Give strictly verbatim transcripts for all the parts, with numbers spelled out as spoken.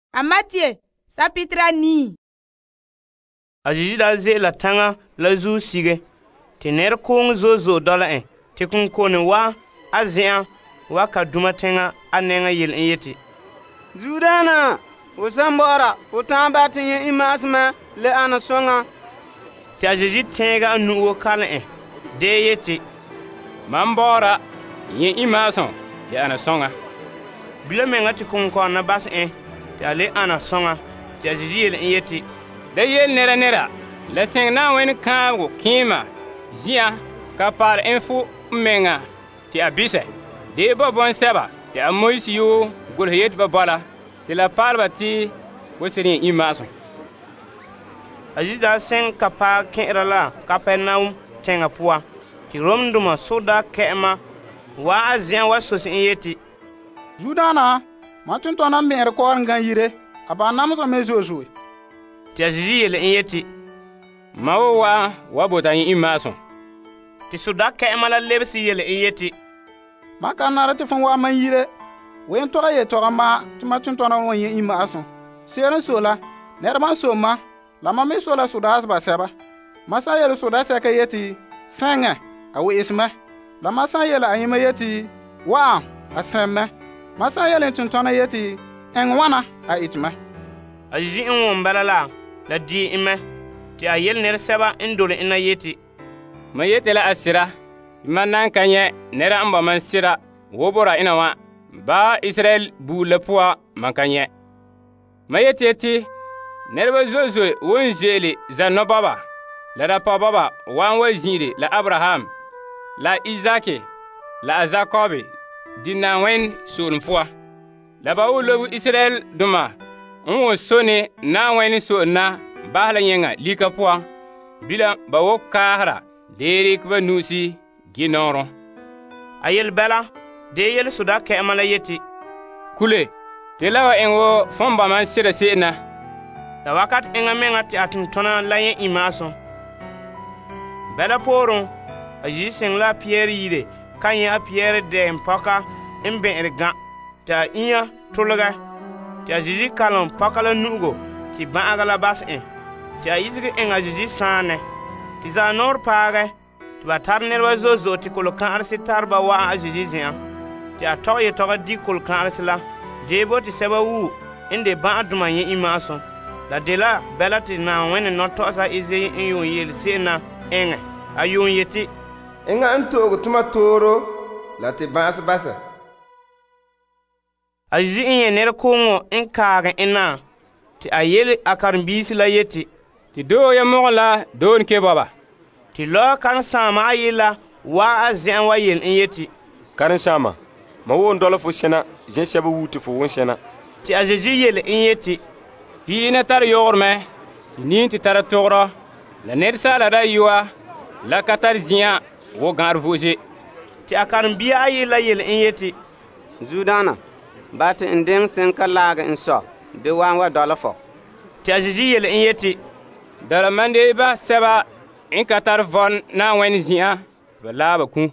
A Matthieu sapitra ni. A Jésus da ze la tanga la zu sige. Ti ner kong zo zo dola en. Ti kun kone wa a zean wa ka duma tenga a nenga yel en yeti. Zudana, o sambora, o tamba tinye imasma le ana songa. Ti a Jésus tenga anu o kala en. De yeti. Mambora, yin imason le ana songa. Bila menga ti kun kona bas en. Ti ale ana songa. Ti a Jésus yel en yeti. Da yel nera nera, la seng na wen kango kima, zia, kapar info menga, ti abise. De ba bon seba, ti a moisi yo, gul hiyet ba bala, ti la parba ti, wasirin imason. A Jésus da seng kapa kenra la, Kapernaum tenga pua. Ti rom duma soda kema, wa a zian wa sosi en yeti. Zudana, matun tona mer ko ngan yire, aba namso mezozo. Ti a Jésus yel en yeti. Mawa wa bota yin imason. Ti soda kema la lebsi yel en yeti. Maka narati fon wa man yire. Wen to ye to ma ti matun tona won yin imason. Seren sola, nerman soma, la mame sola soda asba seba. Masa yel soda seka yeti, senga, awe isma. La masa yel ayima yeti, wa asemme. Masa yel tuntona yeti, engwana a itma. A Jésus en won balala la di ime. Ti a yel ner seba indole ina yeti. Ma yeti la asira, manan kanye nera amba man sira, wobora ina wa, ba Israel bu lepua man kanye. Ma yeti yeti, nerba zozo won zeli za no baba, la rapa baba wan wa ziri la Abraham, la Isaki, la Jacobi, dina wen sur fua. La ba u lobu Israel duma, on sone na wen so na bahla yenga lika pua, bila ba wo kahra, derik ba nusi ginoro. A yel bela, de yel soda kema la yeti. Kule, te lawa enwo fomba man sira sena. Da wakat enga menga ti atin tona la yen imason. Bela poron, a Jésus seng la Pierre yire, kanye a Pierre de mpaka imben ergan. Ta inya tologa. Ti a Jésus kalon paka la nugo, ti ban aga la bas en. Ti a yizgi enga Jésus sane. Ti za nor page, ti ba tar nerwa zozo ti kolokan arsi tarba wa a Jésus zian. Ti a tok ye toga di kolokan arsi la. Jebo ti seba wu, inde ban aduma yen imason. La de la bela ti na wene no tosa ize yin yon yel se na enge. A yon yeti. Enga antogo tuma toro, la te bas basa. A Jésus in ner kongo in kagen ina. Ti a yel akarbisi la yeti. Ti do ya mogla don ke baba. Ti lo kan sama a yela wa a zian wa yel in yeti. Karin sama, ma won dola fo sena, jen sebe wuti fo won sena. Ti a Jésus yel in yeti. Fi na tar yorme, ti nin ti tar togro, la ner sala da yuwa, la katar zian wo gar voje. Ti a karbiya a yela yel in yeti. Zudana, bati indeng senka laga inso, de wanwa dola fo. Ti a Jésus yel in yeti. Dala mande ba seba in katar von na wen zian, ba laba ku.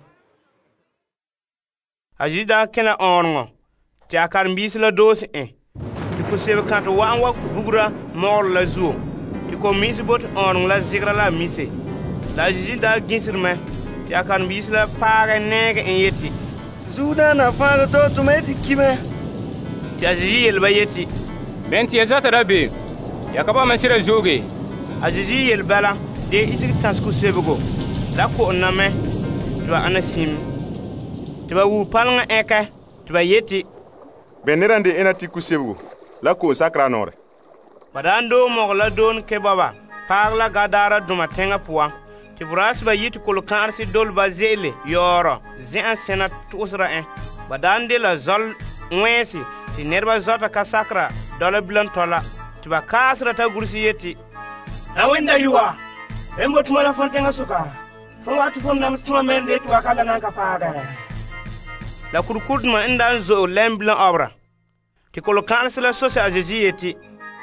A Jésus da kena ongo. Ti a karbisi la dosi en. Ti ko sebe kanto wa wa vugra mor la zuo. Ti ko misi bot ongo la zigra la mise. La Jésus da ginsirme. Ti a karbisi la pare nege en yeti. Zudana fanga to tumeti kime. Ti a Jésus yel ba yeti. Benti ya zata rabi, ya kaba man sira zoge. A Jésus yel bala de isik tansku sebego. La ko oname. Ti ba anasim. Ti ba wu palnga eke. Ti ba yeti. Benirande enati kusebgo. La ko sakra nore. Badando mogla don ke baba. Parla gadara duma tenga puwa. Ti buras ba yiti kolokan arsi dol ba zele yoro. Zean sena tusra en. Badande la zol wensi. Ti nerba zota ka sakra dola bilan tola. Ti ba kasra ta gursi yeti. Na wenda yuwa. Embo tumala fontenga suka. Fonga tu fon nam tuma mende tu akala nanka paga. La kurkudma inda zo lemblan obra. Ti kolokan arsi la sose a Jésus yeti.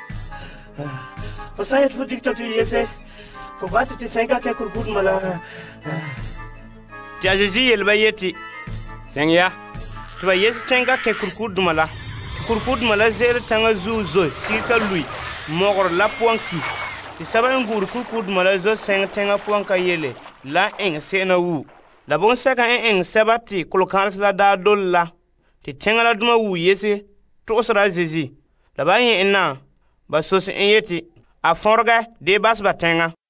Fo sayet fo dictature yese. Fo bati ti senga ke kurkudma la. Ti a Jésus yel ba yeti. Sengya. Ti ba yesi senga ke kurkudma la. kurkudmã la ze'el tãngã zuug zo sɩɩka lʋɩ mogr la pʋgẽ ki tɩ soaba n gũud kurkudmã la zo sẽng tẽngã pʋgẽ ka yelle la n ẽng se'enã wuu la bõn-sɛkã n ẽng sɛba tɩ kolkãrs la daa dol la tɩ tẽngã la dũmã wuu yese tʋgsda a Zezi la ba yẽ'nã ba sos n yetɩ a fõrgɛ dee basba tẽngã.